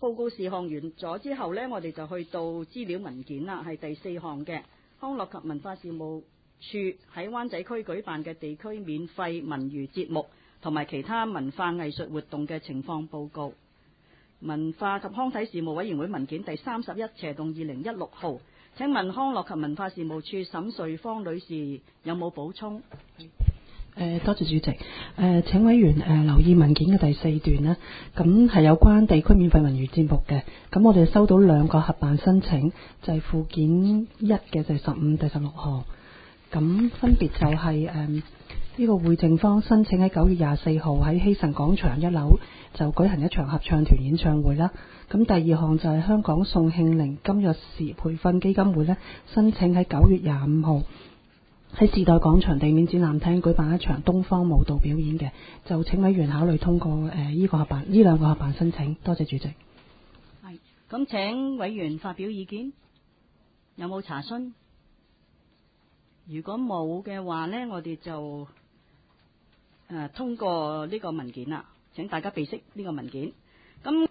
報告事項完咗之後呢，我哋就去到資料文件啦，係第4項嘅康樂及文化事務處喺灣仔區舉辦嘅地區免費文娛節目同埋其他文化藝術活動嘅情況報告。文化及康體事務委員會文件第31/2016號，請問康樂及文化事務處沈瑞芳女士有冇補充？ 多謝主席。請委員留意文件嘅第4段啦，咁係有關地區免費文娛節目嘅。咁我哋收到2個合辦申請，就係附件1嘅第15、第16號。咁分別就係呢個會正方申請喺9月24號喺希慎廣場1樓就舉行一場合唱團演唱會啦。咁第2項就係香港宋慶齡金鑰匙培訓基金會呢，申請喺9月25號喺時代廣場地面展覽廳舉辦一場東方舞蹈表演嘅，就請委員考慮通過呢2個合辦申請。多謝主席。 係，咁請委員發表意見。有冇查詢？如果冇嘅話呢，我哋就通過呢個文件啦。請大家備悉呢個文件。咁